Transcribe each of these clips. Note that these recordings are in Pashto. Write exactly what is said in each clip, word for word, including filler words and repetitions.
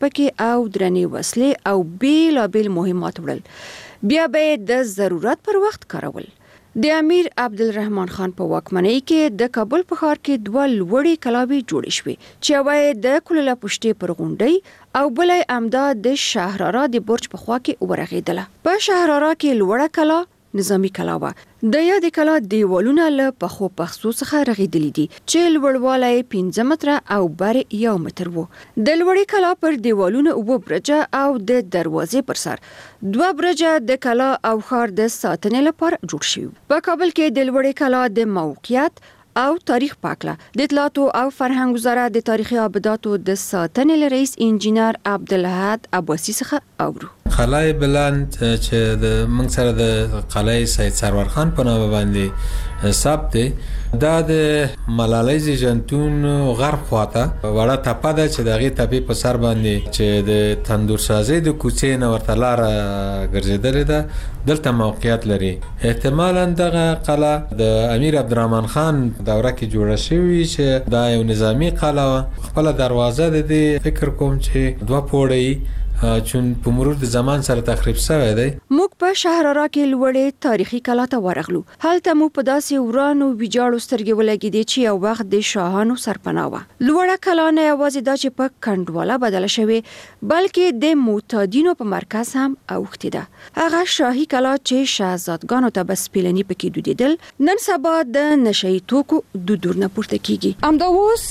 سپکې او درنې وسلې او بیلابیل مهمات وړل، بیا به د ضرورت پر وخت کارول. د امیر عبدالرحمن خان په واکمنۍ کې د کابل په ښار کې دوه لوړې کلاوې جوړې شوې چې یوه د کلله پشتې پر غونډۍ او بله امدا د شهرارا د برج په خوا کې ورغېدله. په شهرارا کې لوړه کلا نظامی کلا وه. د یادې کلا دیوالونه له پخو پخڅو څخه رغېدلي دي چې لوړوالی پنځه متره او بر یو متر و. د لوړې کلا پر دیوالونه اووه برجه او د دروازې پر سر دوه برجه د کلا او ښار د ساتنې لپاره جوړ شوي. په کابل کې د لوړې کلا د موقعیت او تاریخ پاکله د اطلاعاتو او فرهنګ وزارت د تاریخي ابداتو د ساتنې رئیس انجینر عبدالحد عباسی څخه اورو. قلعه بلند چې د موږ سره د قلعه سید سرور خان په نامه باندې ثبت دی، دا د ملالۍ زیږنتون غرب خواته وړه تپه ده چې د هغې تپې په سر باندې چې د تندورسازۍ د کوڅې نه ورته لاره ګرځېدلې ده، دلته موقعیت لري. احتمالاً دغه قلعه د امیر عبدالرحمن خان دوره کې جوړه شوې چې دا یو نظامی قلعه وه. خپله دروازه د دې فکر کوم چې دوه پوړه چون په مرور د زمان سره تخریب شوی دی. موږ په شهرارا کې لوړې تاریخي کلا ته ورغلو. هلته مو په داسې ورانو ویجاړو سترګې ولګېدې چې یو وخت د شاهانو سرپناه وه. لوړه کلا نه یوازې دا چې په کنډواله بدله شوې، بلکې د معتادینو په مرکز هم اوښتې ده. هغه شاهي کلا چې شهزادګانو ته به سپېلني پکې دودېدل، نن سبا د نشهیي توکو دودونه پورته کیږي. همدا اوس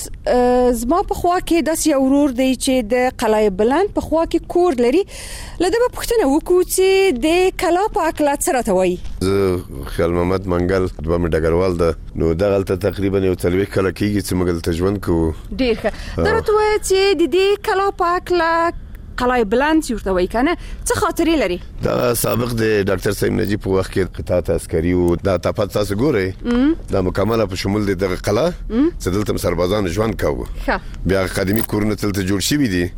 زما په خوا کې داسې یو ورور دی چې د قلعه بلند په خوا کې کور لري. لده به پوښتنه وکړو چې د کلا په هکله څه راته وایي. زه خیال محمد منګل دوه مې ډګروال ده، نو دغلته تقریبا یو څلوېښت کاله کېږي چې موږ دلته ژوند کوو. ډېر ښه. دا راته وایه چې د دې کلا په هکله قلعه بلند چې ورته وایي که نه، څه خاطرې لري؟ دا سابق د ډاکټر صاحب نجیب په وخت کې قطاعت عسکري و. دا تپه تاسو ګورئ، دا مکمله په شمول د دغه قلعه چې دلته سربازانو ژوند کوو. بیا قدیمي کورونه دلته جوړ شوي دي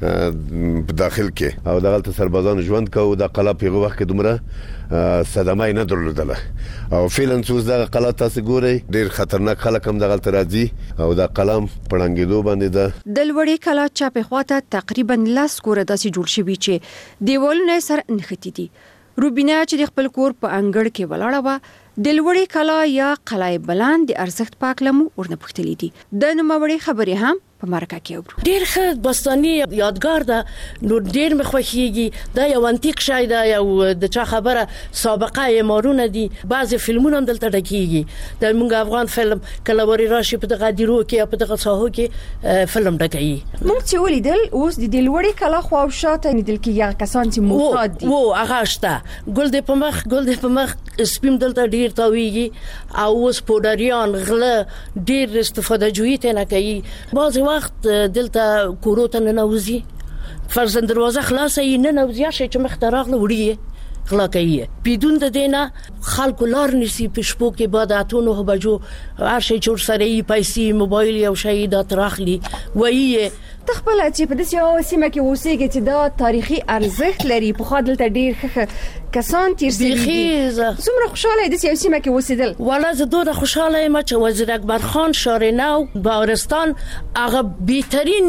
په داخل کې، او دغلته سربازانو ژوند کوو. دا قلعه په هغه وخت کې دومره صدمه نه درلودله، او فعلا چې اوس دغه قلعه تاسو ګورئ، ډېر خطرناک خلک هم دغلته راځي، او دا قلعه په ړنګېدو باندې ده. د لوړې کلا چپې خواته تقریبا لس کوره داسې جوړ شوي چې دیوالونه یې سره نښتي دي. روبینه چې د خپل کور په انګړ کې ولاړه وه، د لوړې کلا یا قلعه بلند د ارزښت په هکله مو ورنه پوښتلي دي. د نوموړې خبرې هم په مرکه کې اورو. ډېر ښه باستاني یادګار ده، نو ډېر مې خوښیږي. دا یو انتیک شی ده، یو د چا خبره سابقه معمارونه دي. بعضې فلمونه هم دلته ډکېږي. د موږ افغان فلم کله ورې راشي په دغه دیرو کې یا په دغه ساحو کې فلم ډکوي. موږ چې ولیدل اوس د دې لوړې کلا خوا او شاته لیدل کېږي هغه کسان چې معتاد دي. و هغه شته، ګل دې په مخ ګل دې په مخ سپیم دلته ډېر تاویږي، او اوس پوډریان غله ډېر استفاده جویي ترې نه کوي. بعضې وخت دلته کورو ته ننوځي، فرضاً دروازه خلاصه یې ننوځي، هر شی چې مخ ته راغله وړي یې غلا کوي. بدون د دې نه خلکو لار نیسي په شپو کې، بعد اتو نهو بجو هر شی چې ورسره یې پیسې، موبایل یو شی دا تراخلي وایي یې. ته خپله چې په داسې یوه سیمه کې اوسېږې چې دا تاریخي ارزښت لري، پخوا دلته ډېر ښه کسان تېر شوي دي، څومره خوشحاله یې داسې یو سیمه کې اوسېدل؟ والا زه دومره خوشحاله یم چې وزیر اکبر خان شارع نو باورستان هغه بهترین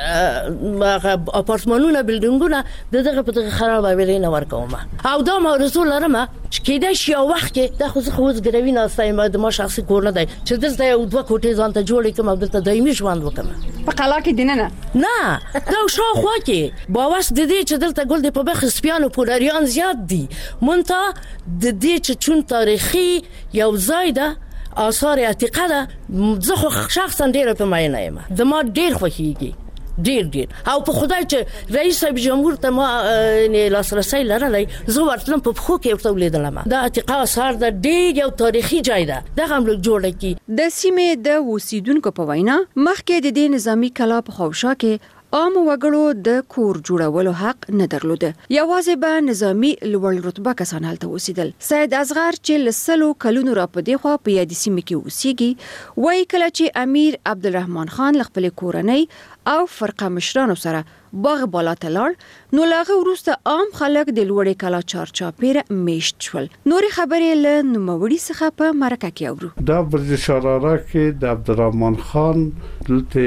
هغه اپارتمانونه بلډینګونه د دغه په دغه خرابه ویلې نه ورکوم، او دا ما رسول لرم چې کېدای شي یو وخت کې دا خو زه خو اوس ګروي ناسته یم، د ما شخصي کور نه دی چې دلته یو دوه کوټې ځان ته جوړې کړم او دلته دایمي ژوند وکړم. په قلعه کې دننه نه، دا شاوخوا کې باوس د دې چې دلته ګل د په بخ سپیانو پوډریان زیات دي، مونته د دې چې چون تاریخي یو ځای ده، آثار عتیقه ده. زه خو شخصا ډېره په مینه یم، د ما ډېر خوښیږي، ډیر ډیر. او په خدای چې رئیس صاحب جمهور ته ما لاسرسی لرلی، زه ورتلم په پښو کې ورته ولیدلم. دا عتیقه آثار ده، ډیر یو تاریخي ځای ده، دغه هم لږ جوړه کړي. د سیمې د اوسیدونکو په وینا مخکې د دې نظامي کلا په خواوشا کې عام وګړو د کور جوړولو حق نه درلوده، یوازې به نظامی لوړ رتبه کسان هلته اوسېدل. سید اصغر چې له سلو کلونو را په دې خوا په یادې سیمې کې اوسېږي، وایي کله چې امیر عبدالرحمن خان له خپلې کورنۍ او فرقه مشرانو سره باغ بالا ته لاړ، نو له هغه وروسته عام خلک د لوړې کلا چارچاپېره میشت شول. نورې خبرې له نوموړي څخه په مرکه کې اورو. دا برج شراره کې د عبدالرحمن خان دلته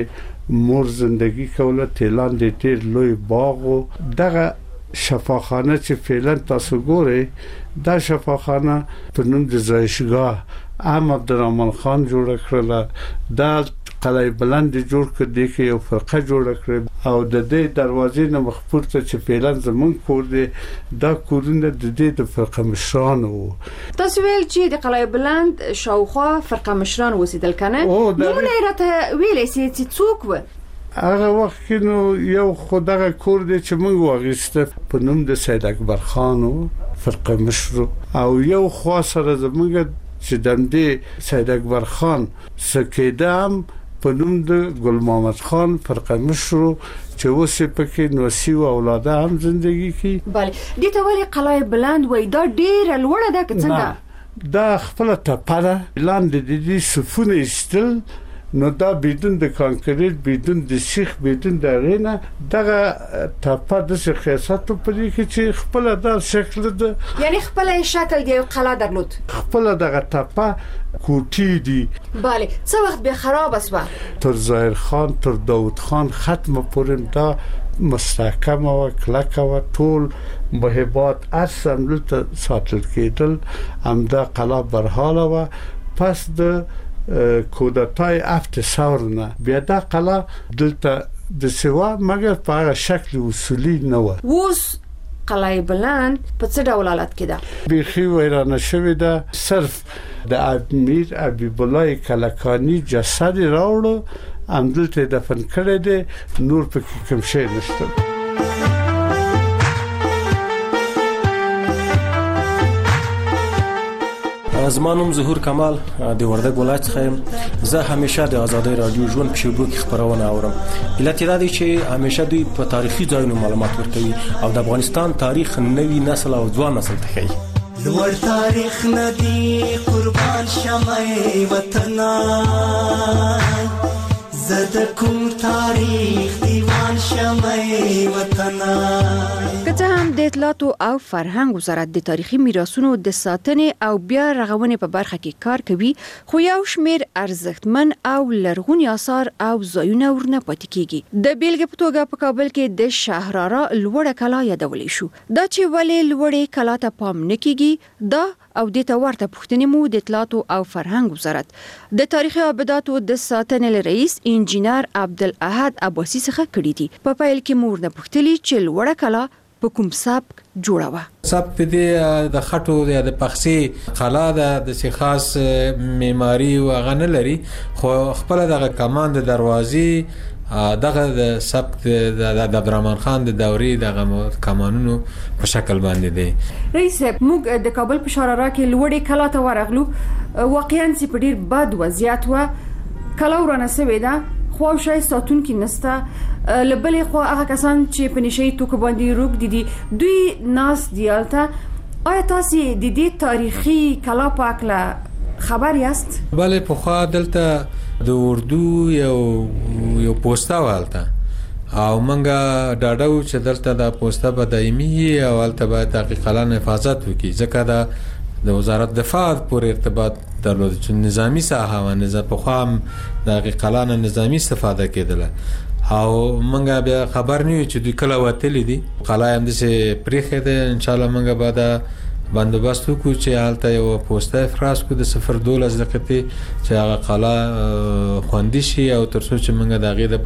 مور زندگی کوله تهران د ډیر لوی باغ او دغه شفاخانه چې فعلا تاسو ګورئ دا شفاخانه په نوم د زایشګاه ام عبدالرحمن خان جوړ کړل. دا قلعه بلند جوړ کړ د کې یو فرقه جوړ کړ او د دې دروازې نه مخپور ته چې فعلا زمون کور دی دا کورونه د دې د فرقه مشران وو. تاسو ویل چې د قلعه بلند شاوخوا فرقه مشران وسیدل کنه نو نه راته ویلې چې څوک و هغه وخت کې نو یو خدای کور دی چې موږ واغسته په نوم د سید اکبر خان فرقه مشر او یو خاصه زموږ چې دمدې سید اکبر خان سکیدام په نوم د ګل محمد خان فرقه مشر چې اوس پکې نو سی او اولاده هم زندگی کی. بله دې ته ویل قلعه بلند وای دا ډیره لوړه ده که څنګه؟ دا خپل ټپه ده لاندې د دې سفونه استل نو دا بدون د کانکریټ بدون د سیخ بدون د غینه دغه ټپه د خاصیت په دې کې چې خپل د شکل د یعنی خپل شکل دی قلعه درلود خپل دغه ټپه کوټی دی. بله څو وخت به خراب اسوه تر ظاهر خان تر داوود خان ختم پورم دا مستحکم او کلک او ټول مهبات اصلا ته ساتل کېدل هم دا قلعه برحاله و. پس د کودتای افت سورنه بیا دا قلعه دلته د سوا مګر په هغه شکل اصولي نه و. اوس قلعه بلند په څه ډول حالت کې ده؟ بیخي ویرانه شوې ده. صرف د امیر حبیب الله کلکانی جسد راوړو هم دلته دفن کړی دی نور پکې کوم شی نشته. زمانوم ظهور کمال د وردګ ولایت څخه یم. زه همیشه د آزادۍ رادیو ژوند په شبکو کې خبرونه اورم. علت دا دی چې همیشه دوی په تاریخي ځایونو معلومات ورکوي او د افغانستان تاریخ نوی نسل او ځوان نسل ته ښیي. لوړ تاریخ ندی قربان شمه وطن زده کوم تاریخ دیوان شمه وطن. کته هم د اطلاعات او فرهنګ وزارت د تاریخي میراثونو د ساتنې او بیا رغونې په برخه کې کار کوي خو یو شمیر ارزښتمن او لرغوني آثار او ځایونه ورنه پاتې کیږي. د بیلګې په توګه په کابل کې د شاهرارا لوړه کلا یادولې شو. دا چې ولې لوړې کلا ته پام نه کیږي دا او د تورته پښتنې مو د اطلاعات او فرهنګ وزارت د تاریخي ابداتو د ساتنې رئیس انجینر عبدالاحد عباسی څخه کړی دي. په پیل کې مور نه پښتلي چې لوړه کلا په کوم سبک جوړه و. سبک دې د خټو د پخسي قلا د د خاص معماري او غنه لري خو خپل دغه کمان د دروازې دغه د سبک د عبدالرحمن خان د دورې دغه کمانونو په شکل باندې دی. رئیس موږ د کابل په شاهرارا کې لوړې کلا ته ورغلو. واقعا چې په ډیر بد وضعیت و کلا ورانه سوې ده خو شای ساتون کې نسته لبلې خو هغه کسان چې په نشي توک باندې روک دي دوی ناس دیالته. آیا تاسو د دې تاریخي کلا په اړه خبر یاست؟ بله په خوا دلته د اردو یو یو پوسټا والته او منګه ډاډو چې دلته د پوسټا به دایمي او البته به تحقیقات حفاظت وکړي ځکه دا د وزارت دفاع پورې ارتباط درلود چې نظامی ساحه و نظام په خام د قلانه نظامی استفاده کېدله او منګه بیا خبر نه چې دوی کله وتلی دي قلا هم د سه پریخه ده ان شاء الله منګه بعد بندوبست کو چې حالت یو پوسټه فراس کو د صفر دولس دقیقې چې هغه قلا خوندي شي او ترڅو چې منګه د غي د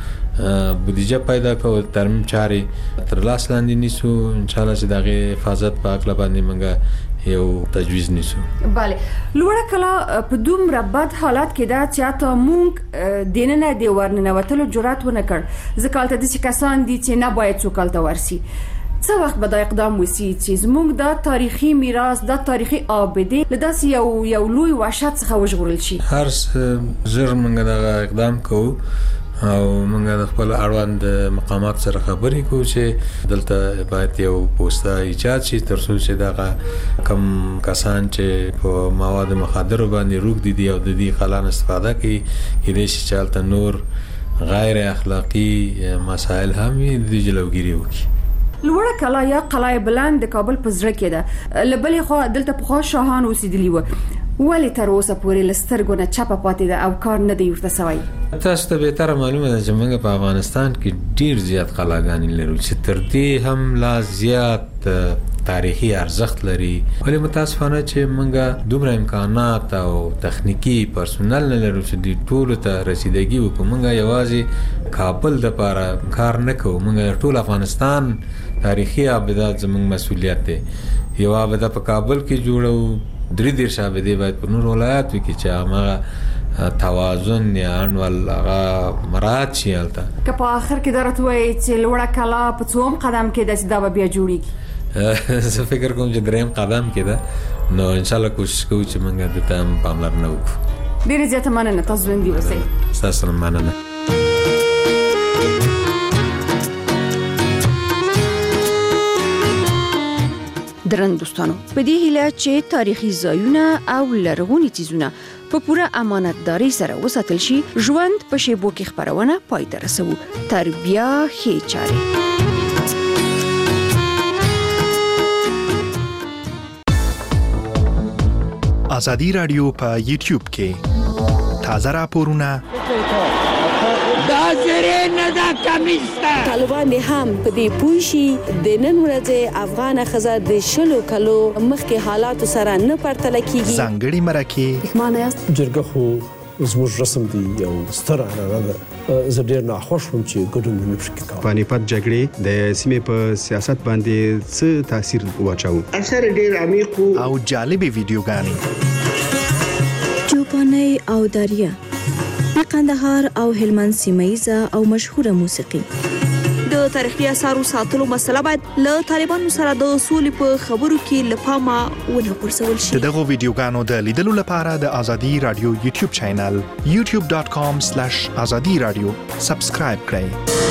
لپاره بودیجه پیدا کوو ترمیم چاري تر لاس لاندې نیسو ان شاء الله چې دغه حفاظت په اړه باندې منګه یو تجویز نیسو. بله لوړه کلا په دومره بد حالت کې دا چې تا مونږ دیننه دی ورننوتلو جرأت ونه کړ ځکه البته د کسان دي چې نه باید څوک الته ورسي. څه وخت به دا اقدام وسی چې زموږ د تاریخي میراث د تاریخي آبده له داسې یو یو لوی وحشت څخه وژغورل شي؟ هر زر موږ دا اقدام کوو او موږ د خپل اړوند مقامات سره خبرې کوو چې دلته باید یو پوسټه ایجاد شي ترڅو چې دا کم کسان چې په مواد مخدر باندې روک دي او د دې خلانو استفاده کوي کله چې چالت نور غیر اخلاقی مسائل هم د جلوګیری وکړي. لوړه کلا یا قلعه بلند د کابل په زړه کې ده. لبلې خو دلته په خاص شاهان اوسېدلی و. ولی تر اوسه پورې لسترګو نه چپه پاتې ده او کار نه دی ورته سوی. تاسو ته به تر معلومه ده چې موږ په افغانستان کې ډیر زیات قلاګانې لرو چې تر دې هم لا زیات تاریخي ارزښت لري، ولی متاسفانه چې موږ دومره امکانات او تخنیکی پرسونل نه لرو چې د ټولو ته رسیدګي وکړو. موږ یوازې کابل د لپاره کار نه کوو، موږ ټول افغانستان تاریخي ابدات زموږ مسولیت دی. یو ابدا په کابل کې جوړو، درې دیرش ابدې باید په نور ولایاتو کې چې هغه توازن یا انول هغه مراعات شي. هلته که په آخر کې درته وایي چې لوړه کلا په څوم قدم کې ده چې دا به بیا جوړیږي؟ زه فکر کوم چې دریم قدم کې ده، نو انشاءالله کوشش کوو چې موږ دته هم پاملرنه وکړو. ډېره زیاته مننه، تاسو ژوندي اوسئ. ستاسو هم مننه. درن دوستانو، په دې هیله چې تاریخي ځایونه او لرغوني څیزونه په پوره امانتداري سره وساتل شي، ژوند په شیبو کې خبرونه پای ته رسوو. تر بیا ښې چارې. ازادي رادیو په یوټیوب کې تازه راپورونه دا زری نه دا کمیسته. طالبان هم په دې پوه شي د نن ورځې افغان ښځه د شلو کلو مخکې حالاتو سره نه پرتله کیږي. ځانګړي مرکې معنی یاست جرګه خو زموږ رسم دی یو ستر عنعنه ده. زه ډېر ناخوښ وم چې ګډون نه پکې کوم. پانیپت جګړې د سیمې په سیاست باندې څه تاثیر واچاو؟ اثر ډېر عمیق او جالبې ویډیوګانې. چوپاني او داریا د قندهار او هلمند سیمایزه او مشهوره موسیقي. د تاریخي اثارو ساتلو مسله باید له طالبانو سره د سولې په خبرو کې له پامه ونه غورځول شي. دغه ویډیوګانو د لیدلو لپاره د ازادي رادیو یوټیوب چینل یوټیوب ډاټ کام سلیش ازادي رادیو سبسکرایب کړئ.